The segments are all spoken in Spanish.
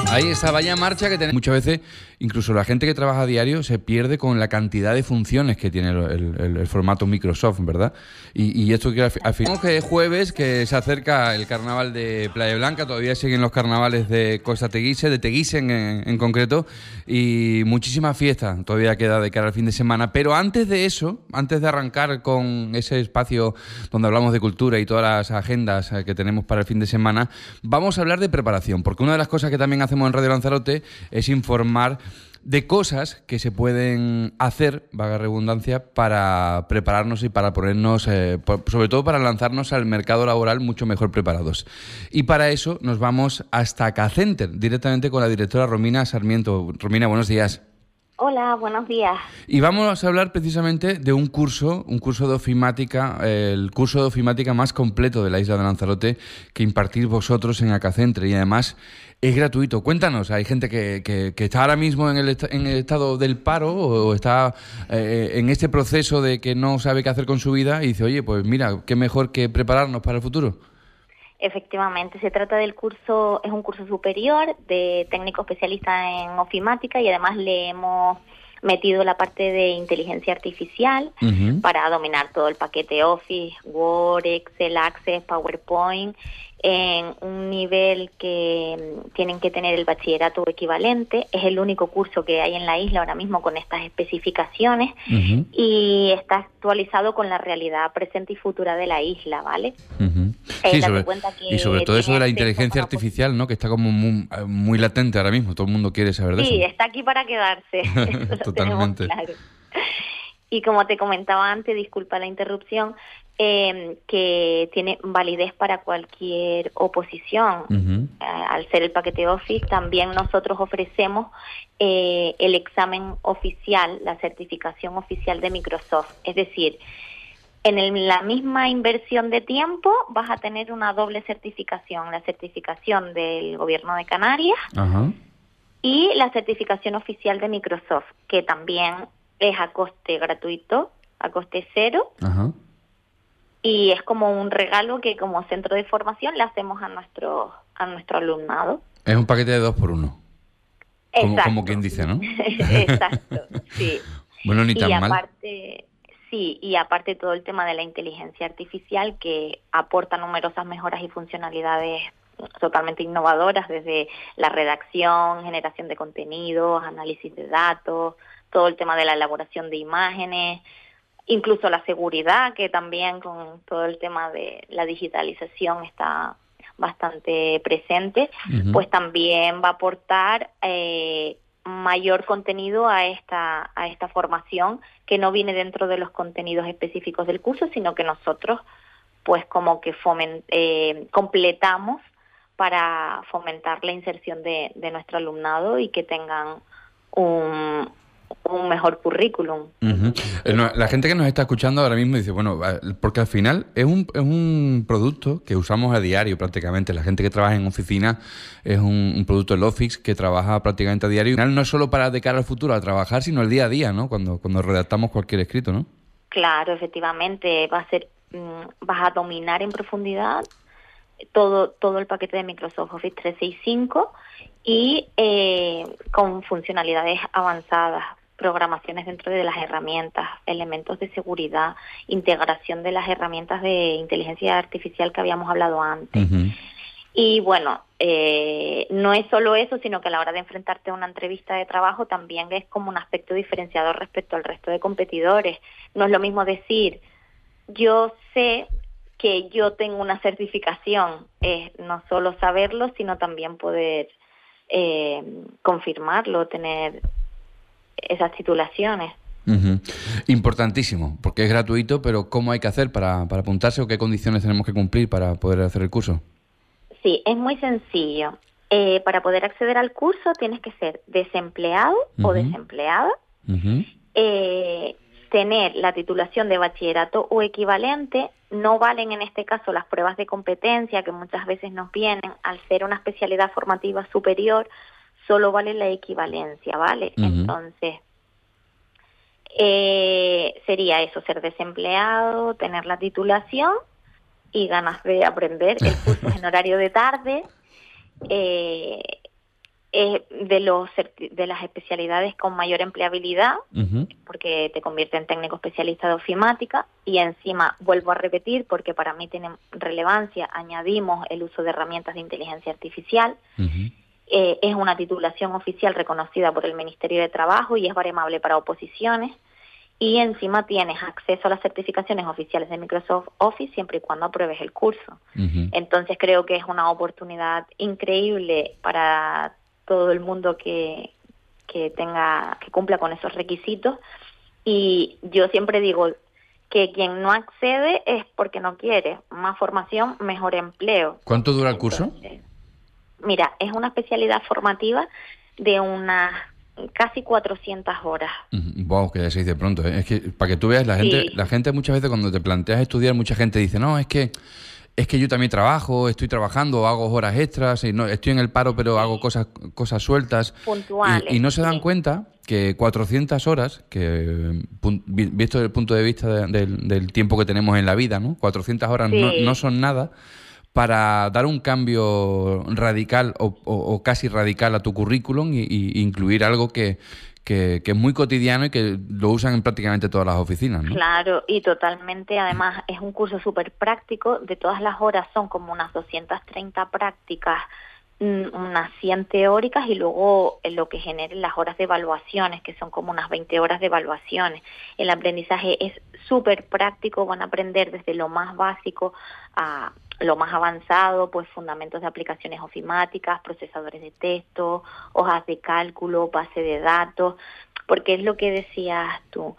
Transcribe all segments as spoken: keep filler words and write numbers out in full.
Ahí está, vaya marcha que tenemos. Muchas veces, incluso la gente que trabaja a diario se pierde con la cantidad de funciones que tiene el, el, el formato Microsoft, ¿verdad? Y, y esto que al final que es jueves, que se acerca el carnaval de Playa Blanca, todavía siguen los carnavales de Costa Teguise, de Teguisen en, en concreto, y muchísimas fiestas todavía queda de cara al fin de semana. Pero antes de eso, antes de arrancar con ese espacio donde hablamos de cultura y todas las agendas que tenemos para el fin de semana, vamos a hablar de preparación, porque una de las cosas que también hacemos en Radio Lanzarote es informar de cosas que se pueden hacer, valga redundancia, para prepararnos y para ponernos, eh, sobre todo para lanzarnos al mercado laboral mucho mejor preparados. Y para eso nos vamos hasta K-Center, directamente con la directora Romina Sarmiento. Romina, buenos días. Hola, buenos días. Y vamos a hablar precisamente de un curso, un curso de ofimática, eh, el curso de ofimática más completo de la isla de Lanzarote que impartís vosotros en K-Center, y además es gratuito. Cuéntanos, hay gente que, que, que está ahora mismo en el, est- en el estado del paro o está eh, en este proceso de que no sabe qué hacer con su vida y dice, oye, pues mira, qué mejor que prepararnos para el futuro. Efectivamente, se trata del curso, es un curso superior de técnico especialista en ofimática y además le hemos metido la parte de inteligencia artificial uh-huh. para dominar todo el paquete Office, Word, Excel, Access, PowerPoint, en un nivel que tienen que tener el bachillerato equivalente. Es el único curso que hay en la isla ahora mismo con estas especificaciones uh-huh. y está actualizado con la realidad presente y futura de la isla, ¿vale? Uh-huh. Eh, sí, sobre, y sobre todo eso de la inteligencia artificial, ¿no? Que está como muy, muy latente ahora mismo, todo el mundo quiere saber de sí, eso. Sí, está aquí para quedarse. Totalmente. Claro. Y como te comentaba antes, disculpa la interrupción, eh, que tiene validez para cualquier oposición. Uh-huh. Eh, al ser el paquete Office, también nosotros ofrecemos eh, el examen oficial, la certificación oficial de Microsoft. Es decir, en el, la misma inversión de tiempo vas a tener una doble certificación, la certificación del Gobierno de Canarias uh-huh. y la certificación oficial de Microsoft, que también es a coste gratuito, a coste cero, uh-huh. y es como un regalo que como centro de formación le hacemos a nuestro a nuestro alumnado. Es un paquete de dos por uno, como, como quien dice, ¿no? Exacto, sí. Bueno, ni tan y mal. Aparte, sí, y aparte todo el tema de la inteligencia artificial que aporta numerosas mejoras y funcionalidades totalmente innovadoras, desde la redacción, generación de contenidos, análisis de datos, todo el tema de la elaboración de imágenes, incluso la seguridad, que también con todo el tema de la digitalización está bastante presente, uh-huh. pues también va a aportar eh, mayor contenido a esta a esta formación, que no viene dentro de los contenidos específicos del curso, sino que nosotros pues como que foment, eh, completamos para fomentar la inserción de, de nuestro alumnado y que tengan un, un mejor currículum. Uh-huh. La gente que nos está escuchando ahora mismo dice, bueno, porque al final es un, es un producto que usamos a diario prácticamente. La gente que trabaja en oficina es un, un producto del Office que trabaja prácticamente a diario. Al final no es solo para de cara al futuro a trabajar, sino el día a día, ¿no? Cuando, cuando redactamos cualquier escrito, ¿no? Claro, efectivamente, va a ser, vas a dominar en profundidad todo todo el paquete de Microsoft Office trescientos sesenta y cinco y eh, con funcionalidades avanzadas, programaciones dentro de las herramientas, elementos de seguridad, integración de las herramientas de inteligencia artificial que habíamos hablado antes. Uh-huh. Y bueno, eh, no es solo eso, sino que a la hora de enfrentarte a una entrevista de trabajo también es como un aspecto diferenciador respecto al resto de competidores. No es lo mismo decir, yo sé que yo tengo una certificación, es no solo saberlo, sino también poder eh, confirmarlo, tener esas titulaciones. Uh-huh. Importantísimo, porque es gratuito, pero ¿cómo hay que hacer para, para apuntarse o qué condiciones tenemos que cumplir para poder hacer el curso? Sí, es muy sencillo. Eh, para poder acceder al curso tienes que ser desempleado uh-huh. o desempleada, uh-huh. eh, tener la titulación de bachillerato o equivalente. No valen en este caso las pruebas de competencia que muchas veces nos vienen al ser una especialidad formativa superior, solo vale la equivalencia, ¿vale? Uh-huh. Entonces, eh, sería eso, ser desempleado, tener la titulación y ganas de aprender. El curso es en horario de tarde, eh, Es de los de las especialidades con mayor empleabilidad, uh-huh. porque te convierte en técnico especialista de ofimática, y encima, vuelvo a repetir, porque para mí tiene relevancia, añadimos el uso de herramientas de inteligencia artificial. Uh-huh. Eh, es una titulación oficial reconocida por el Ministerio de Trabajo y es baremable para oposiciones, y encima tienes acceso a las certificaciones oficiales de Microsoft Office siempre y cuando apruebes el curso. Uh-huh. Entonces creo que es una oportunidad increíble para todo el mundo que, que tenga, que cumpla con esos requisitos, y yo siempre digo que quien no accede es porque no quiere. Más formación, mejor empleo. ¿Cuánto dura el curso? Entonces, mira, es una especialidad formativa de unas casi cuatrocientas horas. Wow, que ya se dice pronto, ¿eh? Es que para que tú veas, la gente, sí. la gente muchas veces cuando te planteas estudiar, mucha gente dice, no, es que es que yo también trabajo, estoy trabajando, hago horas extras, y no, estoy en el paro pero sí. hago cosas cosas sueltas. Puntuales. Y, y no se dan sí. cuenta que cuatrocientas horas, que visto desde el punto de vista de, de, del tiempo que tenemos en la vida, ¿no? cuatrocientas horas sí. no, no son nada para dar un cambio radical o, o, o casi radical a tu currículum y, y incluir algo que, que, que es muy cotidiano y que lo usan en prácticamente todas las oficinas, ¿no? Claro, y totalmente, además es un curso súper práctico. De todas las horas son como unas doscientas treinta prácticas, unas cien teóricas, y luego lo que generen las horas de evaluaciones, que son como unas veinte horas de evaluaciones. El aprendizaje es súper práctico, van a aprender desde lo más básico a lo más avanzado, pues fundamentos de aplicaciones ofimáticas, procesadores de texto, hojas de cálculo, base de datos, porque es lo que decías tú,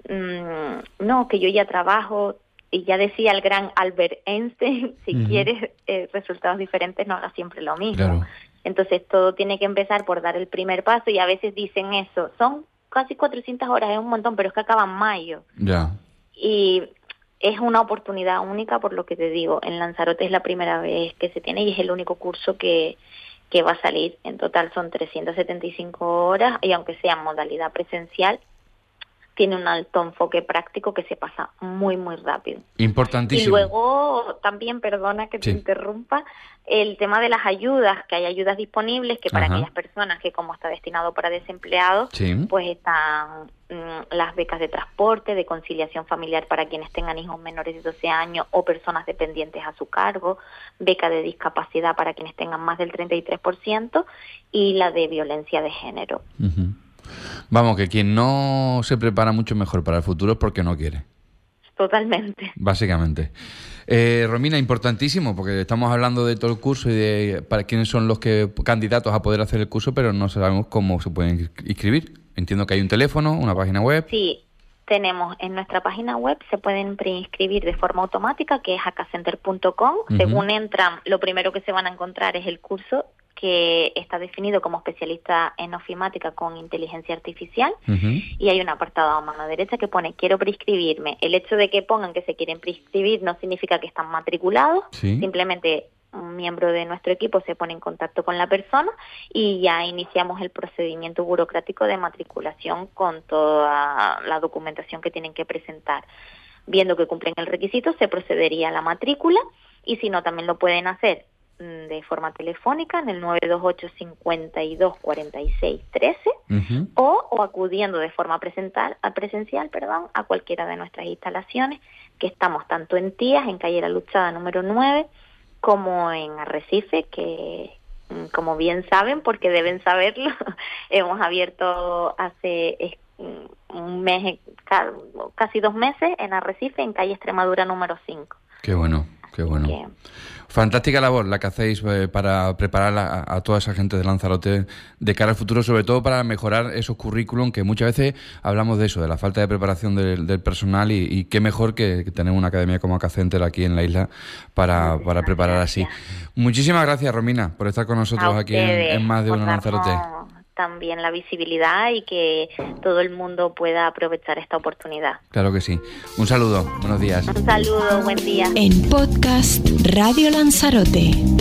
mm, no, que yo ya trabajo, y ya decía el gran Albert Einstein, si uh-huh. quieres eh, resultados diferentes, no hagas siempre lo mismo. Claro. Entonces todo tiene que empezar por dar el primer paso, y a veces dicen eso, son casi cuatrocientas horas, es un montón, pero es que acaba en mayo. Ya. Y es una oportunidad única, por lo que te digo, en Lanzarote es la primera vez que se tiene y es el único curso que, que va a salir. En total son trescientas setenta y cinco horas, y aunque sea en modalidad presencial, tiene un alto enfoque práctico que se pasa muy, muy rápido. Importantísimo. Y luego también, perdona que te sí. interrumpa, el tema de las ayudas, que hay ayudas disponibles, que para Ajá. aquellas personas que como está destinado para desempleados, sí. pues están mmm, las becas de transporte, de conciliación familiar para quienes tengan hijos menores de doce años o personas dependientes a su cargo, beca de discapacidad para quienes tengan más del treinta y tres por ciento, y la de violencia de género. Uh-huh. Vamos, que quien no se prepara mucho mejor para el futuro es porque no quiere. Totalmente. Básicamente. Eh, Romina, importantísimo, porque estamos hablando de todo el curso y de para quiénes son los que candidatos a poder hacer el curso, pero no sabemos cómo se pueden inscribir. Entiendo que hay un teléfono, una página web. Sí, tenemos en nuestra página web, se pueden preinscribir de forma automática, que es acacenter punto com. Uh-huh. Según entran, lo primero que se van a encontrar es el curso, que está definido como especialista en ofimática con inteligencia artificial, uh-huh. y hay un apartado a mano derecha que pone quiero preinscribirme. El hecho de que pongan que se quieren preinscribir no significa que están matriculados, sí. simplemente un miembro de nuestro equipo se pone en contacto con la persona y ya iniciamos el procedimiento burocrático de matriculación con toda la documentación que tienen que presentar. Viendo que cumplen el requisito, se procedería a la matrícula, y si no, también lo pueden hacer de forma telefónica en el nueve dos ocho, cincuenta y dos, cuarenta y seis, trece, uh-huh. o, o acudiendo de forma presental, presencial perdón, a cualquiera de nuestras instalaciones, que estamos tanto en Tías, en calle La Luchada número nueve, como en Arrecife, que como bien saben, porque deben saberlo, hemos abierto hace un mes, casi dos meses, en Arrecife, en calle Extremadura número cinco. Qué bueno, qué bueno. Que, fantástica labor la que hacéis eh, para preparar a, a toda esa gente de Lanzarote de cara al futuro, sobre todo para mejorar esos currículum, que muchas veces hablamos de eso, de la falta de preparación del, del personal, y, y qué mejor que, que tener una academia como Acacenter aquí en la isla para, para preparar así. Muchísimas gracias, Romina, por estar con nosotros aquí en, en Más de Uno Lanzarote. También la visibilidad y que todo el mundo pueda aprovechar esta oportunidad. Claro que sí. Un saludo, buenos días. Un saludo, buen día. En Podcast Radio Lanzarote.